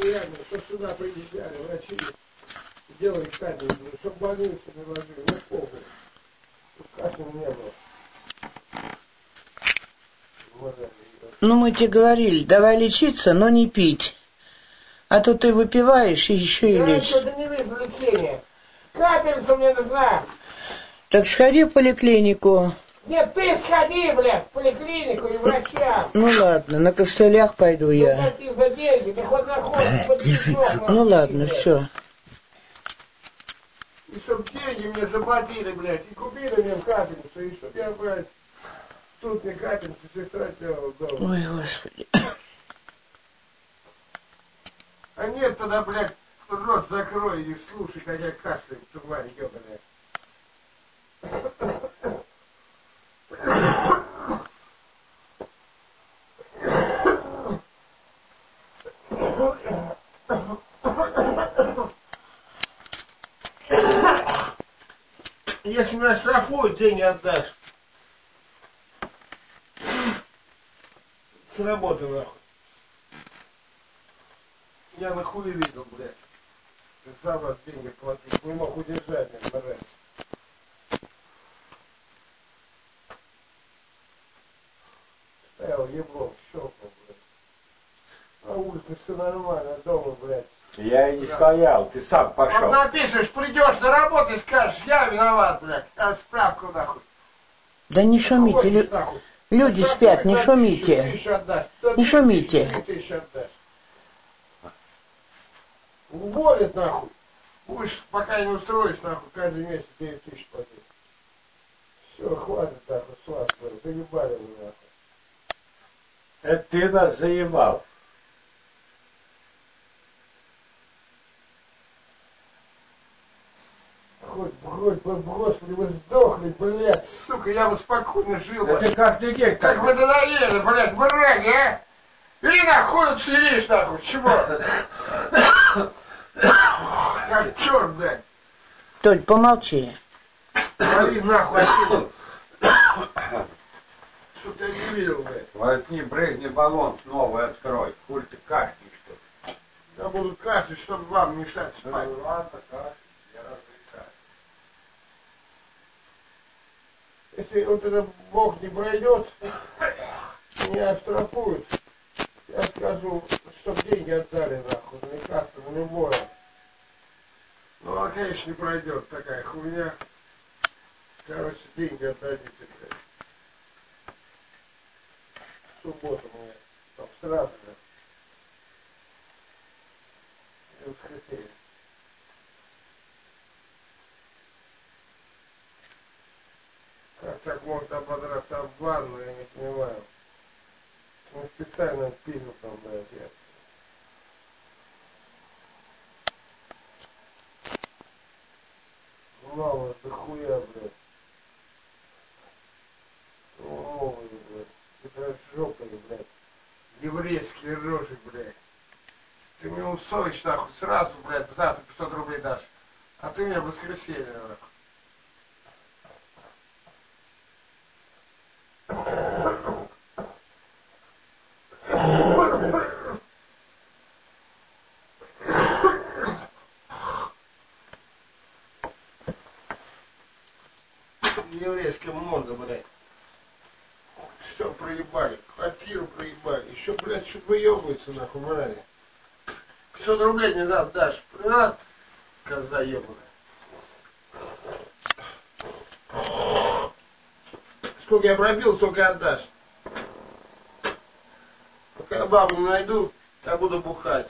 реально, что сюда приезжали врачи, делали капельницу, чтобы больницу наложили, ну полную. Тут кашля не было. Ну, мы тебе говорили, давай лечиться, но не пить. А то ты выпиваешь и еще и лечишься. Да, не вижу лечения. Капельница мне нужна. Так сходи в поликлинику. Нет, ты сходи, блядь, в поликлинику и врачам. Ну ладно, на костылях пойду я. Заплати за деньги, ты хоть находишь. Ну ладно, все. И чтоб деньги мне заплатили, блядь, и купили мне капельницу, и чтоб я, блядь, тут мне капельницу сестра делала дома. Ой, Господи. А нет тогда, блядь, рот закрой и слушай, как я кашляю, тварь ебаная. Если меня штрафуют, деньги отдашь. С работы, нахуй. Я нахуй видел, блядь. Ты сам вас деньги платить. Не мог удержать меня, блядь. Стоял еблом, щелкнул, блядь. На улице все нормально, дома, блядь. Я и не стоял, ты сам пошел. Вот напишешь, придешь на работу и скажешь, я виноват, блядь. А справку, нахуй. Да не шумите, люди спят, не шумите. Не шумите. Уволят, нахуй. Будешь, пока не устроишь, нахуй, каждый месяц 9 тысяч платить. Все, хватит, нахуй, слав, заебали вы, нахуй. Это ты нас заебал. Господи, вы сдохли, блядь, сука, я бы спокойно жил, блядь. Это каждый день. Как вы надоели, блядь, мрази, а? Или нахуй сидишь, нахуй, чего? Как черт, блядь. Толь, помолчи. Вали нахуй отсюда. Что-то я не видел, блядь. Возьми, брызни баллон снова открой. Хуй ты кашляешь, что ли? Я буду кашлять, чтобы вам мешать спать. Ну ладно, кашляй, я разрешаю. Если вот этот бог не пройдет, меня оштрафуют. Я скажу, чтоб деньги отдали, нахуй, на лекарство, на любое. Ну, а, конечно, не пройдет такая хуйня. Короче, деньги отдадите, блядь. В субботу мне, там сразу же. И в воскресенье. Как так может ободраться об ванну, я не понимаю. Он специально пилил там, блядь, я. Мало, дохуя, блядь. Новые, блядь. Это жопой, блядь. Еврейские рожи, блядь. Ты мне усовишь, нахуй, сразу, блядь, завтра 500 рублей дашь. А ты мне в воскресенье, нахуй. Еврейская морда, блядь. Все проебали, квартиру проебали. Еще, блядь, что-то выебывается, нахуй, мрази. 500 рублей не дашь, поняла? Коза ебаная. Сколько я пробил, столько и отдашь. Пока я бабу не найду, я буду бухать.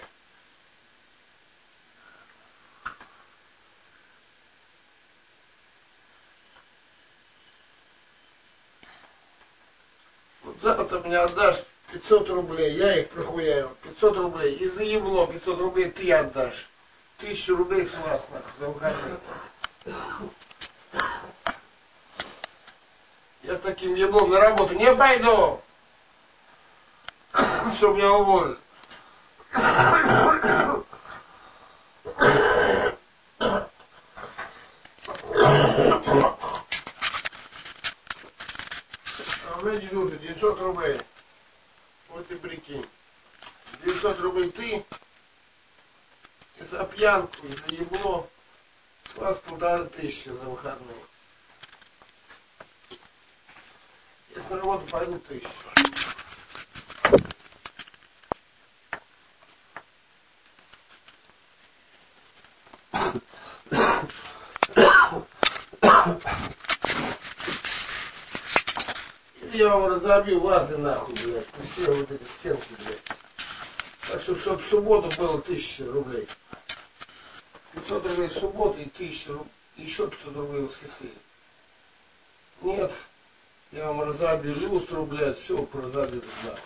Вот завтра мне отдашь 500 рублей, я их прохуяю. 500 рублей. И за ебло 500 рублей ты отдашь. 1000 рублей с вас, нахуй, за выходные. Я с таким еблом на работу не пойду. Чтоб меня уволили. А у меня дежурство 900 рублей. Вот и прикинь. 900 рублей ты, И за пьянку, и за ебло с вас 1500 за выходные. Если на работу пойду, 1000. Или я вам разобью вазы нахуй, блядь, все вот эти стенки, блядь. Так что, чтобы в субботу было 1000 рублей. 500 рублей в субботу и 1000 рублей, еще 500 рублей в воскресенье. Нет, я вам разобью люстру, блядь, все поразобью нахуй.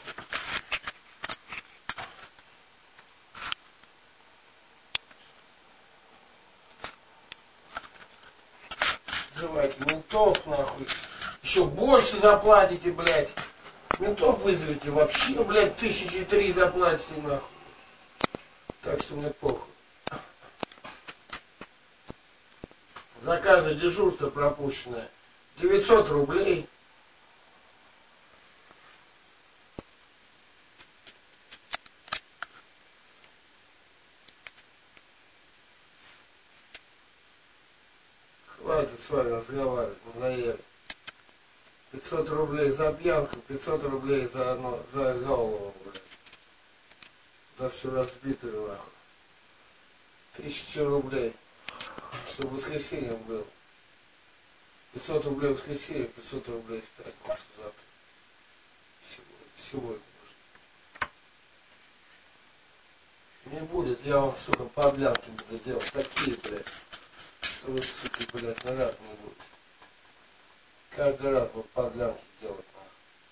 Вызывайте ментов, нахуй. Еще больше заплатите, блядь. Ментов вызовите вообще, блядь, 1003 заплатите, нахуй. Так что мне похуй. За каждое дежурство пропущенное 900 рублей. Хватит с вами разговаривать, надоели. 500 рублей за пьянку, 500 рублей за голову, блядь. За все разбитое, нахуй. 1000 рублей, чтобы воскресенье было. 500 рублей в воскресенье, 500 рублей в пятницу завтра. Сегодня уже. Не будет, я вам, сука, подлянки буду делать. Такие, блядь. Что вы, суки, блядь, на рад не будете. Каждый раз вот подлянки делать, нахуй.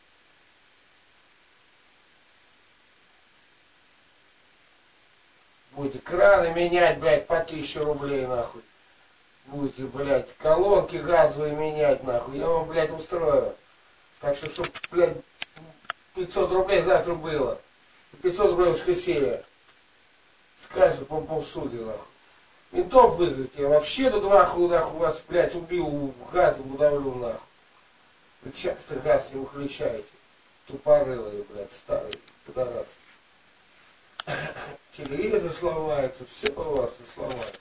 Будете краны менять, блядь, по 1000 рублей, нахуй. Будете, блядь, колонки газовые менять, нахуй. Я вам, блядь, устрою. Так что, чтоб, блядь, 500 рублей завтра было. 500 рублей в воскресенье. Скажешь, по полсуды, нахуй. Ментов вызовите. Я вообще тут нахуй вас, блядь, убил, газом удавлю, нахуй. Вы часто газ не выключаете. Тупорылые, блядь, старые пидорасы. Телевизор сломается, все у вас тут сломается.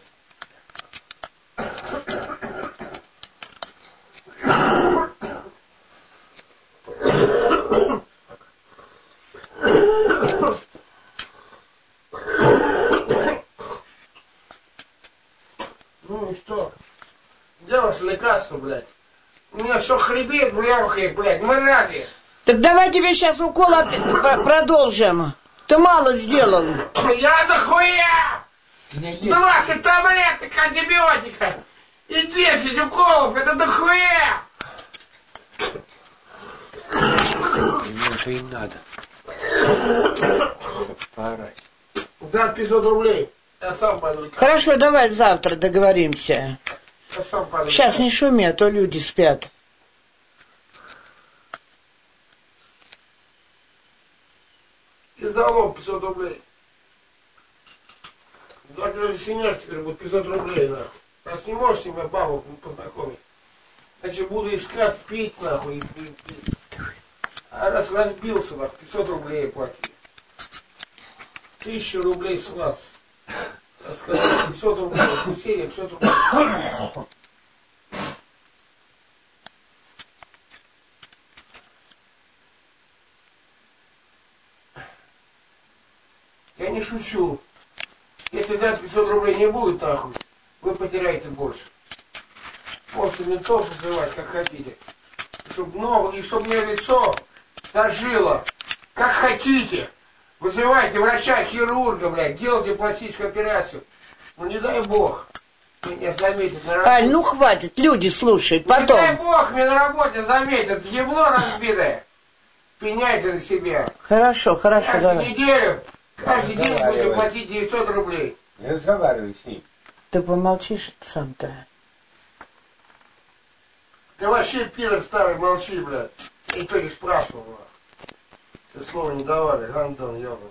Ну и что? Где ваше лекарство, блядь? У меня все хребет, блядь, мы рады. Так давай тебе сейчас укол продолжим. Ты мало сделал. Я дохуя! 20 таблеток антибиотика и 10 уколов, это дохуя! Ему это и надо. Поорать. За 500 рублей. Я сам пойду. Хорошо, давай завтра договоримся. Я сам пойду. Сейчас не шуми, а то люди спят. И залог 500 рублей. Даже синяк теперь будет 500 рублей, нахуй. Раз не можешь себе бабу познакомить, значит буду искать, пить, нахуй, и пить. А раз разбился, нахуй, 500 рублей плати. 1000 рублей с вас. Я сказал, 500 рублей, в воскресенье 500 рублей. Я не шучу. Если за 500 рублей не будет, нахуй, вы потеряете больше. Можете ментов вызывать, как хотите. Чтобы новое, и чтобы мне лицо зажило, как хотите. Вызывайте врача, хирурга, блядь, делайте пластическую операцию. Ну не дай бог, меня заметят на работе. Аль, ну хватит, люди слушают, Не дай потом. бог, меня на работе заметят, ебло разбитое. Пеняйте на себя. Хорошо, хорошо, Каждую давай. неделю, каждый день будете платить 900 рублей. Не разговаривай с ним. Ты помолчишь сам-то? Ты вообще пидор старый, молчи, блядь. Никто не спрашивал, нахуй. Ты слова не давали, гандон, ёбаный.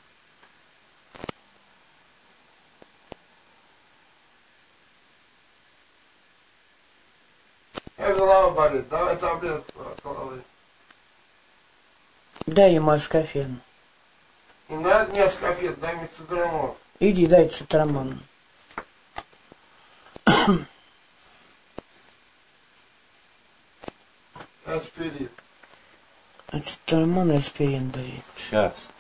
Я голова болит, давай таблетку от головы. Дай ему аскофен. Не надо мне аскофет, дай мне циграмон. Иди, дай цитрамон. Аспирин. Цитрамон и аспирин дает. Сейчас.